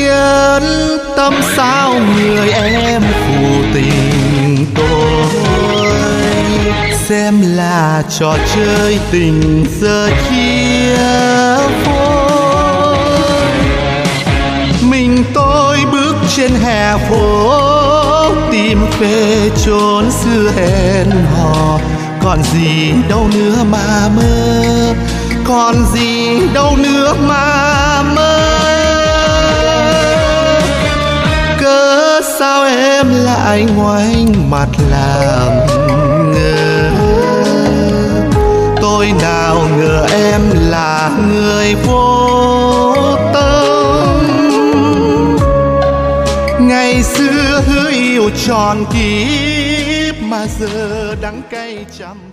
nhân tâm sao người em phụ tình tôi, xem là trò chơi tình giờ chia phôi. Mình tôi bước trên hè phố tìm về chốn xưa hẹn hò, còn gì đâu nữa mà mơ, còn gì đâu nữa mà mơ. Cớ sao em lại ngoảnh mặt làm ngơ, tôi nào ngờ em là người vô tâm. Ngày xưa hứa yêu tròn kiếp mà giờ đắng cay trăm